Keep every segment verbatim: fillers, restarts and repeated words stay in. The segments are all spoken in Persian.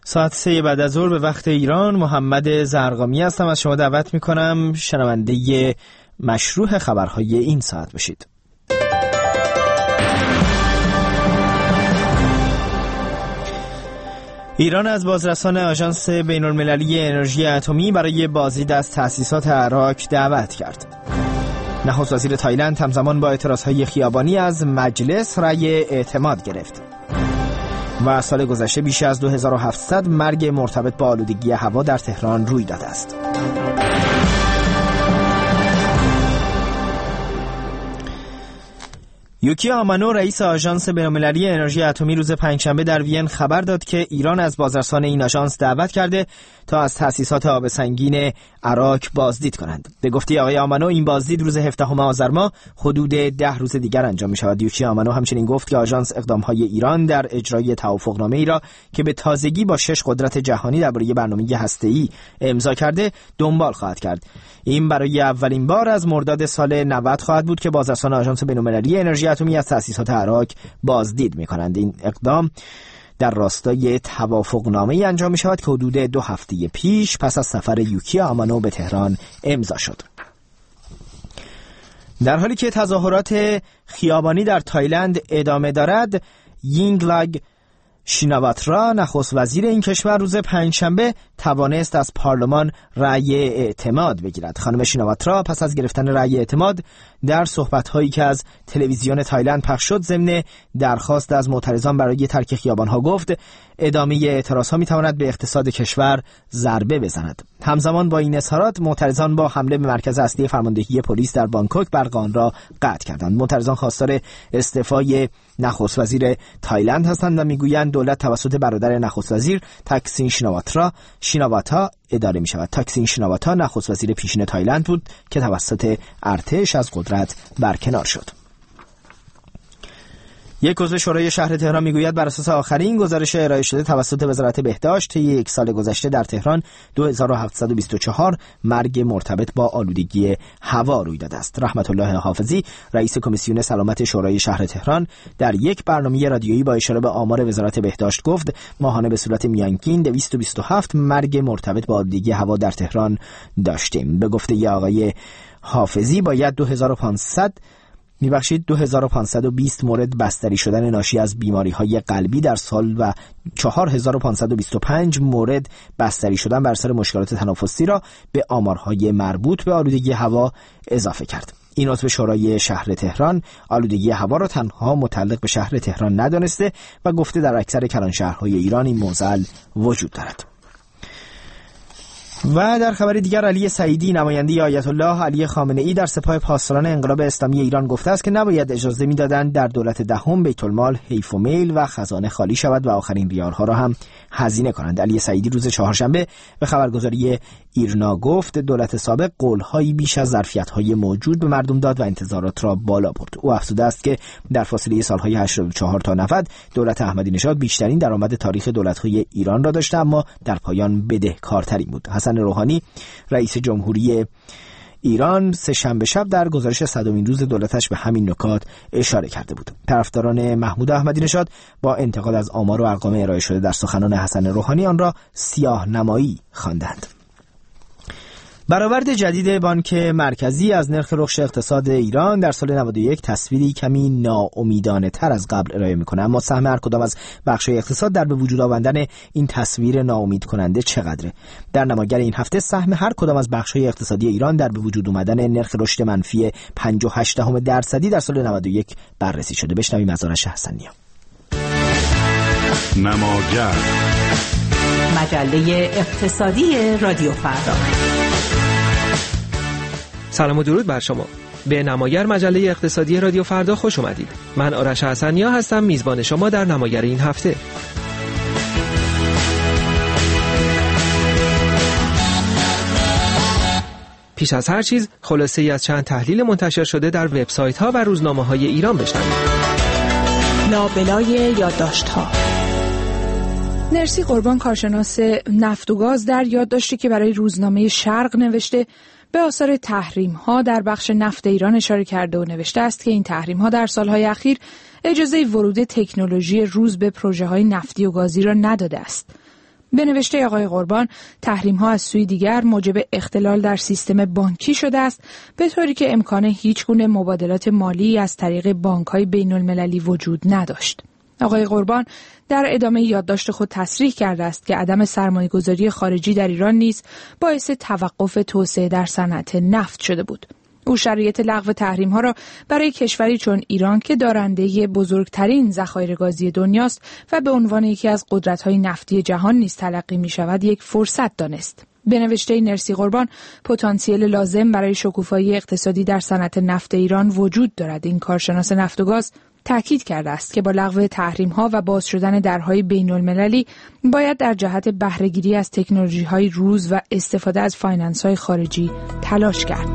ساعت سه بعد از ظهر به وقت ایران. محمد زرقامی هستم. از شما دعوت میکنم شنونده مشروع خبرهای این ساعت باشید. ایران از بازرسان آژانس بین‌المللی انرژی اتمی برای بازدید از تأسیسات عراق دعوت کرد. نخست وزیر تایلند همزمان با اعتراضهای خیابانی از مجلس رأی اعتماد گرفت. و سال گذشته بیش از دو هزار و هفتصد مرگ مرتبط با آلودگی هوا در تهران روی داده است. یوکی آمانو رئیس آژانس بین‌المللی انرژی اتمی روز پنجشنبه در وین خبر داد که ایران از بازرسان این آژانس دعوت کرده تا از تأسیسات آب سنگین عراق بازدید کنند. به گفته آقای آمانو این بازدید روز هفدهم آذر ماه حدود ده روز دیگر انجام می شود. یوکی آمانو همچنین گفت که آژانس اقدامهای ایران در اجرای توافقنامه ای را که به تازگی با شش قدرت جهانی درباره برنامه هسته‌ای امضا کرده دنبال خواهد کرد. این برای اولین بار از مرداد سال نود خواهد بود که بازرسان آژانس بین‌المللی انرژی اتمی از تأسیسات عراق بازدید می‌کنند. این اقدام در راستای توافقنامه‌ای انجام می‌شود که حدود دو هفته پیش پس از سفر یوکی آمانو به تهران امضا شد. در حالی که تظاهرات خیابانی در تایلند ادامه دارد، یینگلاگ شیناواترا نخست وزیر این کشور روز پنجشنبه توانست از پارلمان رأی اعتماد بگیرد. خانم شیناواترا پس از گرفتن رأی اعتماد در صحبت‌هایی که از تلویزیون تایلند پخش شد ضمن درخواست از معترضان برای ترک خیابان‌ها گفت ادامه اعتراض‌ها می‌تواند به اقتصاد کشور ضربه بزند. همزمان با این اظهارات معترضان با حمله به مرکز اصلی فرماندهی پلیس در بانکوک برق آن را قطع کردند. معترضان خواستار استعفای نخست وزیر تایلند هستند و میگویند دولت توسط برادر نخست وزیر تاکسین شیناواترا شیناواتا اداره می شود. تاکسین شیناواتا نخست وزیر پیشین تایلند بود که توسط ارتش از قدرت برکنار شد. یک عضو شورای شهر تهران میگوید بر اساس آخرین گزارش ارائه شده توسط وزارت بهداشت طی یک سال گذشته در تهران دو هزار و هفتصد و بیست و چهار مرگ مرتبط با آلودگی هوا روی داده است. رحمت الله حافظی رئیس کمیسیون سلامت شورای شهر تهران در یک برنامه رادیویی با اشاره به آمار وزارت بهداشت گفت ماهانه به صورت میانگین دویست و بیست و هفت مرگ مرتبط با آلودگی هوا در تهران داشتیم. به گفته آقای حافظی باید دو هزار و پانصد میبخشید دو هزار و پانصد و بیست مورد بستری شدن ناشی از بیماری‌های قلبی در سال و چهار هزار و پانصد و بیست و پنج مورد بستری شدن بر اثر مشکلات تنفسی را به آمارهای مربوط به آلودگی هوا اضافه کرد. این عضو شورای شهر تهران آلودگی هوا را تنها متعلق به شهر تهران ندانسته و گفته در اکثر کلانشهرهای ایران این معضل وجود دارد. و در خبر دیگر علی سعیدی نماینده آیت الله علی خامنه ای در سپاه پاسداران انقلاب اسلامی ایران گفته است که نباید اجازه می‌دادند در دولت دهم بیت المال حیف و میل و خزانه خالی شود و آخرین ریال‌ها را هم هزینه کنند. علی سعیدی روز چهارشنبه به خبرگزاری ایرنا گفت دولت سابق قول‌هایی بیش از ظرفیت‌های موجود به مردم داد و انتظارات را بالا برد. او افزوده است که در فاصله سال‌های هشتاد و چهار تا نود دولت احمدی نژاد بیشترین درآمد تاریخ دولت‌های ایران را داشته اما در پایان بدهکارترین بود. حسن روحانی رئیس جمهوری ایران سه شنبه شب در گزارش صدمین روز دولتش به همین نکات اشاره کرده بود. طرفداران محمود احمدی نژاد با انتقاد از آمار و ارقام ارائه شده در سخنان حسن روحانی آن را سیاه نمایی خواندند. برآورد جدید بانک مرکزی از نرخ رشد اقتصاد ایران در سال نود و یک تصویری کمی ناامیدانه تر از قبل ارائه می‌کند، اما سهم هر کدام از بخش‌های اقتصاد در به وجود آوردن این تصویر ناامید کننده چقدره؟ در نماگر این هفته سهم هر کدام از بخش‌های اقتصادی ایران در به وجود آمدن نرخ رشد منفی پنجاه و هشت دهم درصدی در سال نود و یک بررسی شده. بشنویم از آرش حسنیا. نماگر مجله اقتصادی رادیو فردا. سلام و درود بر شما. به نماگر مجله اقتصادی رادیو فردا خوش اومدید. من آرش حسنیا هستم، میزبان شما در نماگر این هفته. پیش از هر چیز خلاصه‌ای از چند تحلیل منتشر شده در وبسایت‌ها و روزنامه‌های ایران بشنوید. لابلای یادداشت‌ها. نرسی قربان کارشناس نفت و گاز در یادداشتی که برای روزنامه شرق نوشته به آثار تحریم‌ها در بخش نفت ایران اشاره کرده و نوشته است که این تحریم‌ها در سال‌های اخیر اجازه ورود تکنولوژی روز به پروژه‌های نفتی و گازی را نداده است. به نوشته آقای قربان، تحریم‌ها از سوی دیگر موجب اختلال در سیستم بانکی شده است، به طوری که امکان هیچگونه مبادلات مالی از طریق بانک‌های بین‌المللی وجود نداشت. آقای قربان در ادامه یادداشت خود تصریح کرده است که عدم سرمایه‌گذاری خارجی در ایران نیز باعث توقف توسعه در صنعت نفت شده بود. او شرایط لغو تحریم‌ها را برای کشوری چون ایران که دارنده بزرگترین ذخایر گازی دنیاست و به عنوان یکی از قدرت‌های نفتی جهان نیز تلقی می‌شود یک فرصت دانست. به نوشته نرسی قربان، پتانسیل لازم برای شکوفایی اقتصادی در صنعت نفت ایران وجود دارد. این کارشناس نفت و گاز تأکید کرده است که با لغو تحریم‌ها و باز شدن درهای بین‌المللی باید در جهت بهره‌گیری از تکنولوژی‌های روز و استفاده از فایننس‌های خارجی تلاش کرد.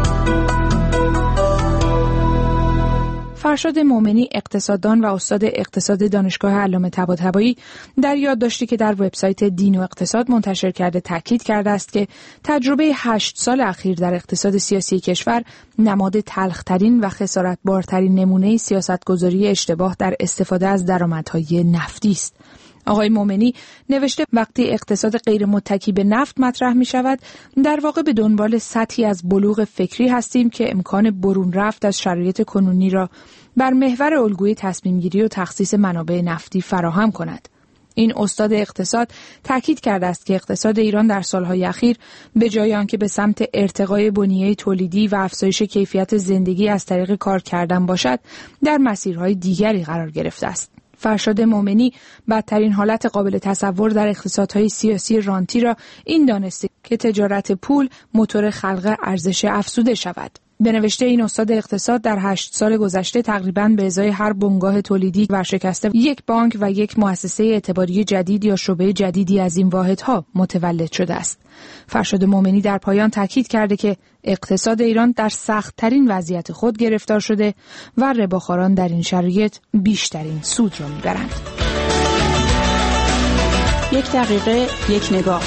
فرشاد مومنی، اقتصاددان و استاد اقتصاد دانشگاه علامه طباطبایی، در یادداشتی که در وبسایت دین و اقتصاد منتشر کرده تاکید کرده است که تجربه هشت سال اخیر در اقتصاد سیاسی کشور نماد تلخ‌ترین و خسارتبارترین نمونه سیاستگذاری اشتباه در استفاده از درآمدهای نفتی است. آقای مومنی نوشته وقتی اقتصاد غیر متکی به نفت مطرح می شود، در واقع به دنبال سطحی از بلوغ فکری هستیم که امکان برون رفت از شرایط کنونی را بر محور الگوی تصمیم گیری و تخصیص منابع نفتی فراهم کند. این استاد اقتصاد تاکید کرده است که اقتصاد ایران در سالهای اخیر به جای آنکه به سمت ارتقای بنیه تولیدی و افزایش کیفیت زندگی از طریق کار کردن باشد، در مسیرهای دیگری قرار گرفته است. فرشاد مومنی بدترین حالت قابل تصور در اقتصادهای سیاسی رانتی را این دانسته که تجارت پول موتور خلق ارزش افزوده شود. به نوشته این استاد اقتصاد، در هشت سال گذشته تقریباً به ازای هر بنگاه تولیدی ورشکسته یک بانک و یک مؤسسه اعتباری جدید یا شعبه جدیدی از این واحدها متولد شده است. فرشاد مومنی در پایان تاکید کرده که اقتصاد ایران در سخت‌ترین وضعیت خود گرفتار شده و رباخواران در این شرایط بیشترین سود را می‌برند. یک دقیقه، یک نگاه.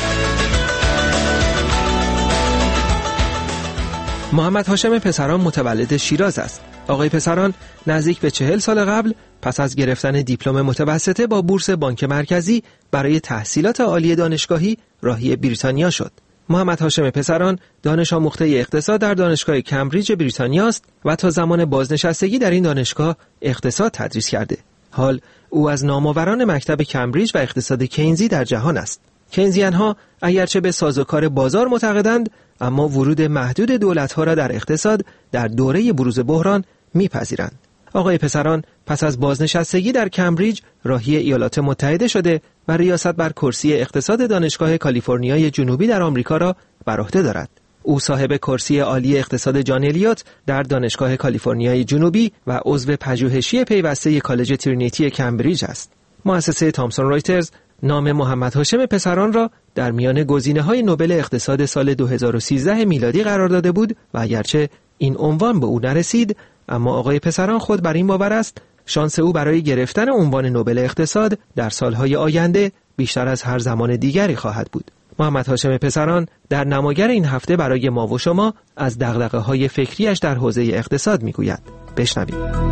محمد هاشم پسران متولد شیراز است. آقای پسران نزدیک به چهل سال قبل پس از گرفتن دیپلم متوسطه با بورس بانک مرکزی برای تحصیلات عالی دانشگاهی راهی بریتانیا شد. محمد هاشم پسران دانش آموخته اقتصاد در دانشگاه کمبریج بریتانیا است و تا زمان بازنشستگی در این دانشگاه اقتصاد تدریس کرده. حال او از نامآوران مکتب کمبریج و اقتصاد کینزی در جهان است. کینزیان‌ها اگرچه به سازوکار بازار معتقدند، اما ورود محدود دولت‌ها را در اقتصاد در دوره بروز بحران می‌پذیرند. آقای پسران پس از بازنشستگی در کمبریج راهی ایالات متحده شده و ریاست بر کرسی اقتصاد دانشگاه کالیفرنیای جنوبی در آمریکا را بر عهده دارد. او صاحب کرسی عالی اقتصاد جان الیوت در دانشگاه کالیفرنیای جنوبی و عضو پژوهشی پیوسته کالج ترینیتی کمبریج است. مؤسسه تامسون رایترز نام محمد هاشم پسران را در میان گزینه‌های نوبل اقتصاد سال دو هزار و سیزده میلادی قرار داده بود و اگرچه این عنوان به او نرسید، اما آقای پسران خود بر این باور است شانس او برای گرفتن عنوان نوبل اقتصاد در سالهای آینده بیشتر از هر زمان دیگری خواهد بود. محمد هاشم پسران در نماگر این هفته برای ما و شما از دغدغه‌های فکریش در حوزه اقتصاد میگوید. بشنوید.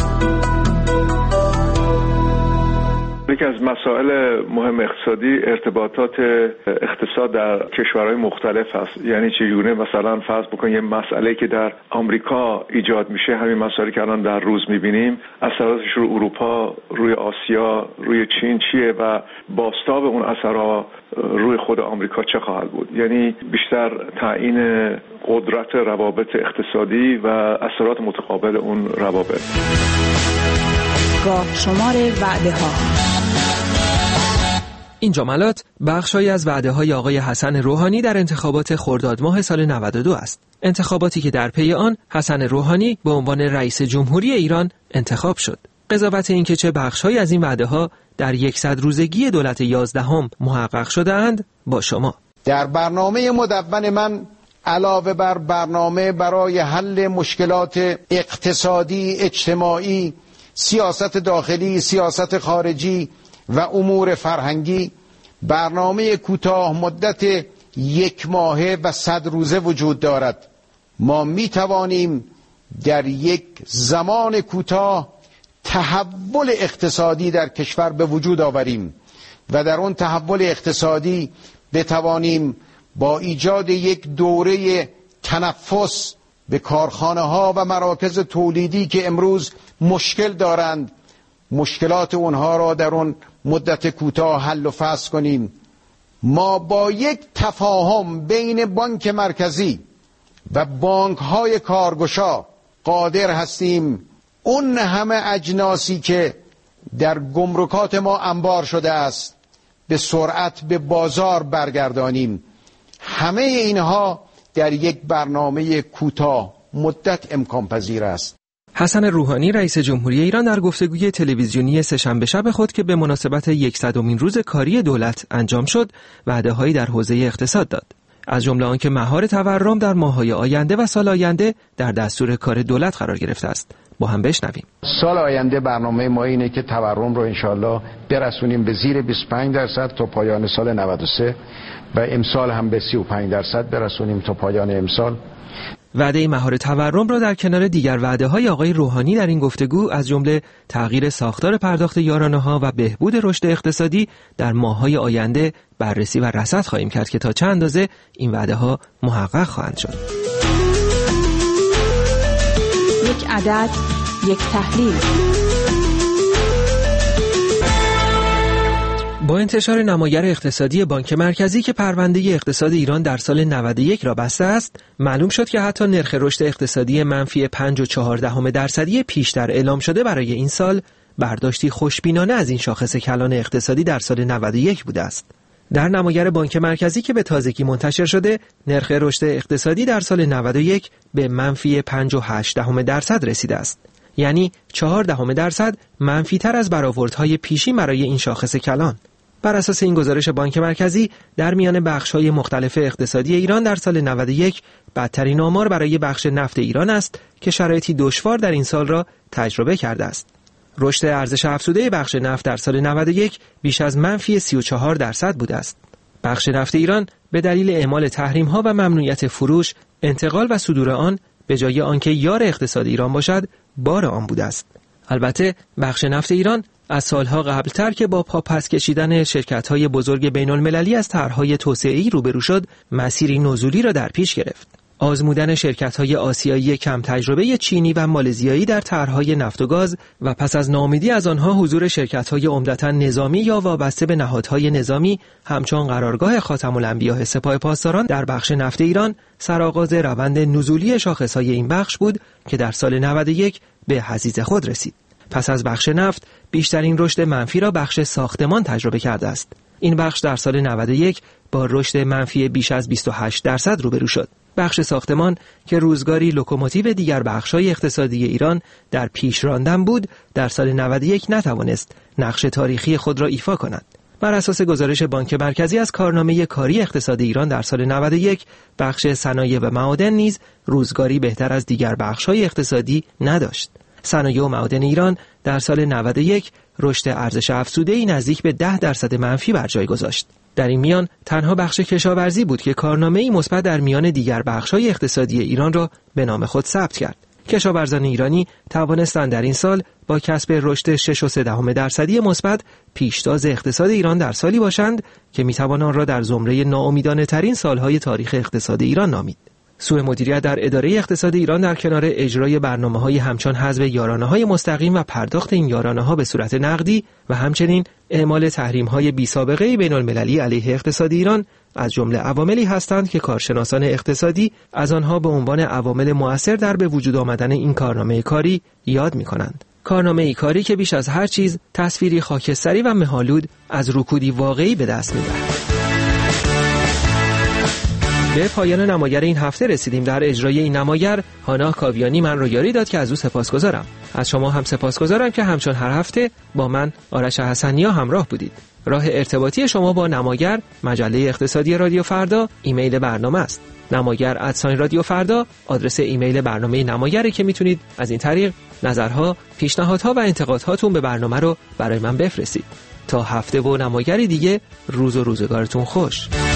یکی از مسائل مهم اقتصادی ارتباطات اقتصاد در کشورهای مختلف هست. یعنی چگونه مثلا فرض بکنید یه مسئله که در آمریکا ایجاد میشه، همین مسائلی که الان در روز میبینیم، اثراتش رو اروپا، روی آسیا، روی چین چیه و بازتاب اون اثرها روی خود آمریکا چه خواهد بود. یعنی بیشتر تعیین قدرت روابط اقتصادی و اثرات متقابل اون روابط. گاه شمار وعده ها. این جملات بخشی از وعده‌های آقای حسن روحانی در انتخابات خرداد ماه سال نود و دو است. انتخاباتی که در پی آن حسن روحانی به عنوان رئیس جمهوری ایران انتخاب شد. قضاوت این که چه بخش‌هایی از این وعده‌ها در یکصد روزگی دولت یازدهم محقق شده اند با شما. در برنامه مدون من علاوه بر برنامه برای حل مشکلات اقتصادی، اجتماعی، سیاست داخلی، سیاست خارجی و امور فرهنگی، برنامه کوتاه مدت یک ماهه و صد روزه وجود دارد. ما می توانیم در یک زمان کوتاه تحول اقتصادی در کشور به وجود آوریم. و در اون تحول اقتصادی بتوانیم با ایجاد یک دوره تنفس به کارخانه ها و مراکز تولیدی که امروز مشکل دارند، مشکلات اونها را در اون مدت کوتاه حل و فصل کنیم. ما با یک تفاهم بین بانک مرکزی و بانک های کارگشا قادر هستیم اون همه اجناسی که در گمرکات ما انبار شده است به سرعت به بازار برگردانیم. همه اینها در یک برنامه کوتاه مدت امکان پذیر است. حسن روحانی رئیس جمهوری ایران در گفتگوی تلویزیونی سه‌شنبه شب خود که به مناسبت یکصدمین روز کاری دولت انجام شد، وعده‌هایی در حوزه اقتصاد داد. از جمله آنکه مهار تورم در ماه‌های آینده و سال آینده در دستور کار دولت قرار گرفته است. با هم بشنویم. سال آینده برنامه ما اینه که تورم رو انشالله برسونیم به زیر بیست و پنج درصد تا پایان سال نود و سه و امسال هم به سی و پنج درصد برسونیم تا پایان امسال. وعده مهار تورم را در کنار دیگر وعده‌های آقای روحانی در این گفتگو از جمله تغییر ساختار پرداخت یارانه‌ها و بهبود رشد اقتصادی در ماه‌های آینده بررسی و رصد خواهیم کرد که تا چه اندازه این وعده‌ها محقق خواهند شد. یک عدد، یک تحلیل. با انتشار نمایر اقتصادی بانک مرکزی که پرونده اقتصاد ایران در سال نود و یک را بسته است، معلوم شد که حتی نرخ رشد اقتصادی منفی پنج و چهار دهم درصدی پیشتر اعلام شده برای این سال برداشتی خوشبینانه از این شاخص کلان اقتصادی در سال نود و یک بوده است. در نمایر بانک مرکزی که به تازگی منتشر شده، نرخ رشد اقتصادی در سال نود و یک به منفی پنج و هشت دهم درصد رسیده است. یعنی چهار دهم درصد منفی تر از برآوردهای پیشین برای این شاخص کلان. بر اساس این گزارش بانک مرکزی، در میان بخش‌های مختلف اقتصادی ایران در سال نود و یک بدترین آمار برای بخش نفت ایران است که شرایطی دشوار در این سال را تجربه کرده است. رشد ارزش افزوده بخش نفت در سال نود و یک بیش از منفی سی و چهار درصد بوده است. بخش نفت ایران به دلیل اعمال تحریم‌ها و ممنوعیت فروش، انتقال و صدور آن به جای آنکه یار اقتصاد ایران باشد، بار آن بوده است. البته بخش نفت ایران از سالها قبلتر که با پاپس کشیدن شرکت‌های بزرگ بین‌المللی از طرح‌های توسعه‌ای روبرو شد، مسیری نزولی را در پیش گرفت. آزمودن شرکت‌های آسیایی کم تجربه چینی و مالزیایی در طرح‌های نفت و گاز و پس از ناامیدی از آنها حضور شرکت‌های عمدتاً نظامی یا وابسته به نهادهای نظامی همچون قرارگاه خاتم الانبیاء سپاه پاسداران در بخش نفت ایران سرآغاز روند نزولی شاخص‌های این بخش بود که در سال نود و یک به حضیض خود رسید. پس از بخش نفت بیشترین رشد منفی را بخش ساختمان تجربه کرده است. این بخش در سال نود و یک با رشد منفی بیش از بیست و هشت درصد روبرو شد. بخش ساختمان که روزگاری لوکوموتیو دیگر بخش‌های اقتصادی ایران در پیش راندن بود، در سال نود و یک نتوانست نقش تاریخی خود را ایفا کند. بر اساس گزارش بانک مرکزی از کارنامه کاری اقتصاد ایران در سال نود و یک، بخش صنایع و معادن نیز روزگاری بهتر از دیگر بخش‌های اقتصادی نداشت. صنایع و معادن ایران در سال نود و یک رشد ارزش افزوده‌ای نزدیک به ده درصد منفی بر جای گذاشت. در این میان تنها بخش کشاورزی بود که کارنامه‌ای مثبت در میان دیگر بخش‌های اقتصادی ایران را به نام خود ثبت کرد. کشاورزان ایرانی توانستند در این سال با کسب رشد شش و سه دهم درصدی مثبت پیشتاز اقتصاد ایران در سالی باشند که می‌توان آن را در زمره ناامیدانه‌ترین سال‌های تاریخ اقتصاد ایران نامید. سوء مدیریت در اداره اقتصاد ایران در کنار اجرای برنامه‌های همچون حذف یارانه‌های مستقیم و پرداخت این یارانه‌ها به صورت نقدی و همچنین اعمال تحریم‌های بی‌سابقه بین‌المللی علیه اقتصاد ایران از جمله عواملی هستند که کارشناسان اقتصادی از آنها به عنوان عوامل مؤثر در به وجود آمدن این کارنامه کاری یاد می‌کنند. کارنامه کاری که بیش از هر چیز تصویری خاکستری و مه‌آلود از رکودی واقعی به دست می‌دهد. به پایان نمایر این هفته رسیدیم. در اجرای این نمایر هانا کاویانی من را یاری داد که از او سپاسگزارم. از شما هم سپاسگزارم که همچون هر هفته با من آرش حسنیا همراه بودید. راه ارتباطی شما با نمایر، مجله اقتصادی رادیو فردا، ایمیل برنامه است. نمایر ادساین رادیو فردا آدرس ایمیل برنامه نمایره که میتونید از این طریق نظرها، پیشنهادها و انتقادهاتون به برنامه رو برای من بفرستید. تا هفته و نمایری دیگه، روز و روزگارتون خوش.